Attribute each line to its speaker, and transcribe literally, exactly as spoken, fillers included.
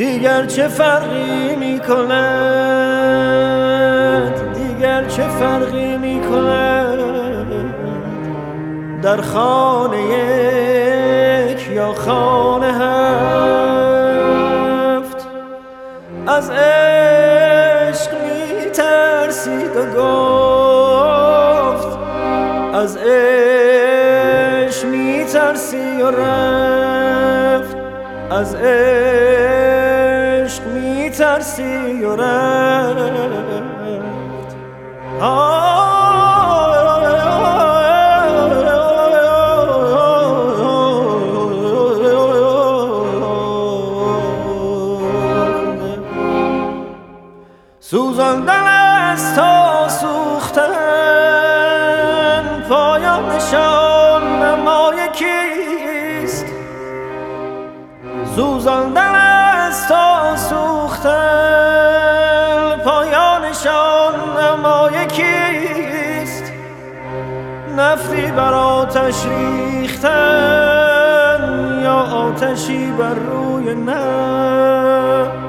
Speaker 1: دیگر چه فرقی می کند، دیگر چه فرقی می کند در خانه یک یا خانه هفت. از عشق می ترسید و گفت، از عشق می ترسی و رفت، از عشق می ترسی و رفت. سوزاندن است تا سوختن، پایانشان نمای کیست؟ سوزاندن است تا سوختن، پایانشان نمای کیست؟ نفتی بر آتش ریختن یا آتشی بر روی نفت؟